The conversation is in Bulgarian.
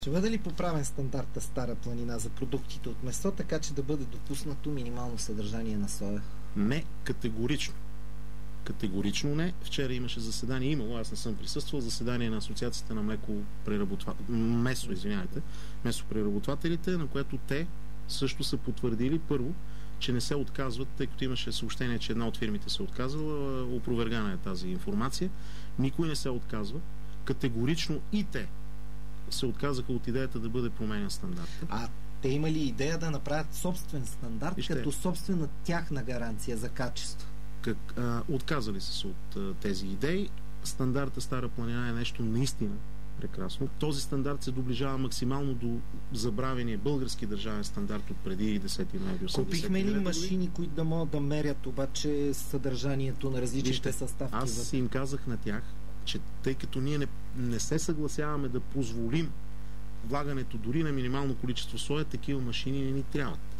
Ще бъде ли поправен стандарта Стара планина за продуктите от месо, така че да бъде допуснато минимално съдържание на соя? Не, категорично. Категорично не. Вчера имаше заседание, аз не съм присъствал, заседание на Асоциацията на месопреработвателите, на което те също са потвърдили първо, че не се отказват, тъй като имаше съобщение, че една от фирмите се отказала, опровергана е тази информация. Никой не се отказва. Категорично и те се отказаха от идеята да бъде променен стандарт. А те има ли идея да направят собствен стандарт, като собствена тяхна гаранция за качество? Отказали са се от тези идеи. Стандарта Стара планина е нещо наистина прекрасно. Този стандарт се доближава максимално до забравения български държавен стандарт от преди 10 ноември 1989 година. Купихме ли машини, които да могат да мерят обаче съдържанието на различните съставки? Аз им казах на тях, че тъй като ние не се съгласяваме да позволим влагането дори на минимално количество соя, такива машини не ни трябват.